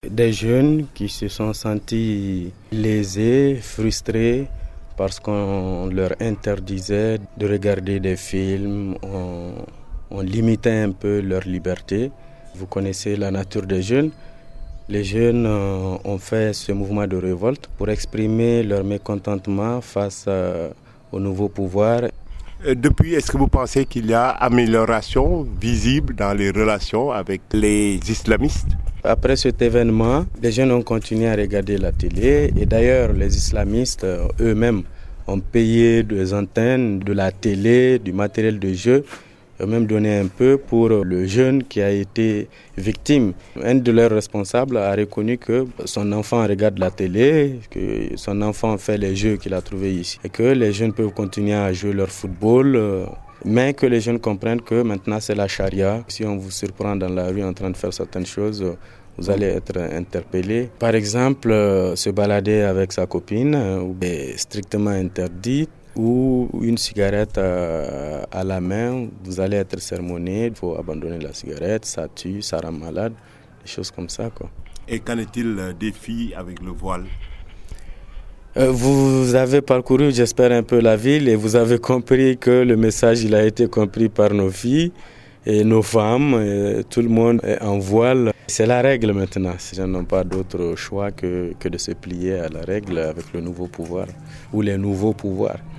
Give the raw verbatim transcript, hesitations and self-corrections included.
Des jeunes qui se sont sentis lésés, frustrés, parce qu'on leur interdisait de regarder des films, on, on limitait un peu leur liberté. Vous connaissez la nature des jeunes. Les jeunes euh, ont fait ce mouvement de révolte pour exprimer leur mécontentement face euh, au nouveau pouvoir. Depuis, est-ce que vous pensez qu'il y a amélioration visible dans les relations avec les islamistes? Après cet événement, les jeunes ont continué à regarder la télé et d'ailleurs les islamistes euh, eux-mêmes ont payé des antennes, de la télé, du matériel de jeu, ont même donné un peu pour le jeune qui a été victime. Un de leurs responsables a reconnu que son enfant regarde la télé, que son enfant fait les jeux qu'il a trouvés ici et que les jeunes peuvent continuer à jouer leur football, mais que les jeunes comprennent que maintenant c'est la charia. Si on vous surprend dans la rue en train de faire certaines choses, vous allez être interpellé. Par exemple, se balader avec sa copine est strictement interdit. Ou une cigarette à, à la main, vous allez être sermonné, il faut abandonner la cigarette, ça tue, ça rend malade, des choses comme ça, quoi. Et qu'en est-il des filles avec le voile? euh, Vous avez parcouru, j'espère, un peu la ville et vous avez compris que le message il a été compris par nos filles et nos femmes, et tout le monde est en voile. C'est la règle maintenant, ces gens n'ont pas d'autre choix que, que de se plier à la règle avec le nouveau pouvoir ou les nouveaux pouvoirs.